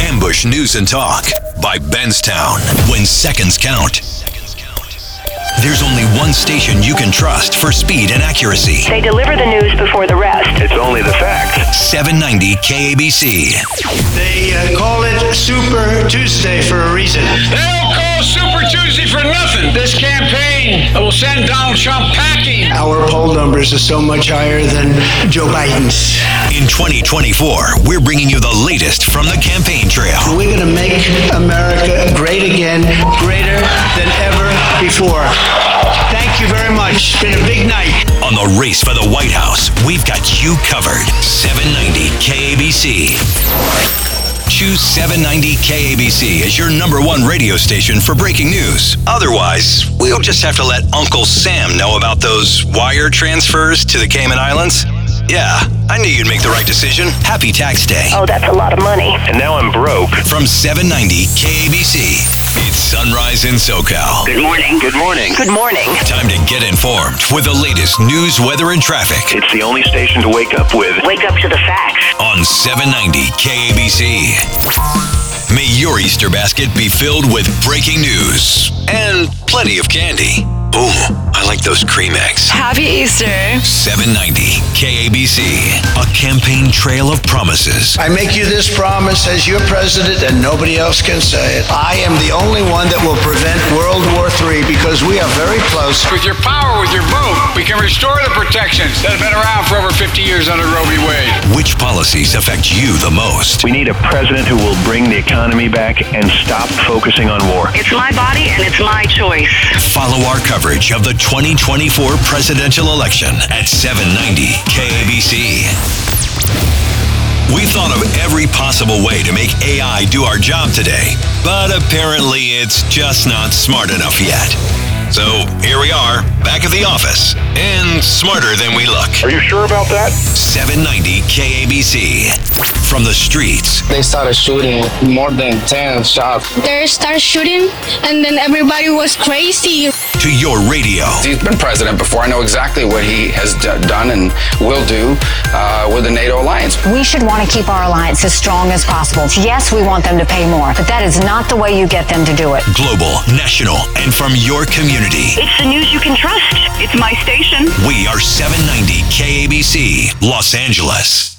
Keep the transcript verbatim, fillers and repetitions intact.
Ambush News and Talk by Benstown. When seconds count, there's only one station you can trust for speed and accuracy. They deliver the news before the rest. It's only the facts. seven ninety K A B C. They uh, call it Super Tuesday for a reason. They don't call Super Tuesday for nothing. This campaign will send Donald Trump packing. Our poll numbers are so much higher than Joe Biden's. In twenty twenty-four, we're bringing you the latest from the campaign trail. We're going to make America great again, greater than ever before. Thank you very much. It's been a big night. On the race for the White House, we've got you covered. seven ninety K A B C. Choose seven ninety K A B C as your number one radio station for breaking news. Otherwise, we'll just have to let Uncle Sam know about those wire transfers to the Cayman Islands. Yeah, I knew you'd make the right decision. Happy tax day. Oh, that's a lot of money. And now I'm broke. From seven ninety K A B C, it's Sunrise in SoCal. Good morning. Good morning. Good morning. Time to get informed with the latest news, weather, and traffic It's the only station to wake up with. Wake up to the facts. on seven ninety K A B C. May your Easter basket be filled with breaking news and plenty of candy. Ooh, I like those cream eggs. Happy Easter. seven ninety K A B C, a campaign trail of promises. I make you this promise as your president, and nobody else can say it. I am the only one that will prevent World War Three because we are very close. With your power, with your vote, we can restore the protections that have been around for over fifty years under Roe v. Wade. Which policies affect you the most? We need a president who will bring the economy back and stop focusing on war. It's my body and it's my choice. Follow our coverage of the twenty twenty-four presidential election at seven ninety K A B C. We thought of every possible way to make A I do our job today, but apparently it's just not smart enough yet. So here we are, back at the office, and smarter than we look. Are you sure about that? seven ninety K A B C. From the streets They started shooting more than ten shots. They started shooting, and then everybody was crazy. to your radio. He's been president before. I know exactly what he has d- done and will do uh, with the NATO alliance. We should want to keep our alliance as strong as possible. Yes, we want them to pay more, but that is not the way you get them to do it. Global, national, and from your community. It's the news you can trust. It's my station. We are seven ninety K A B C, Los Angeles.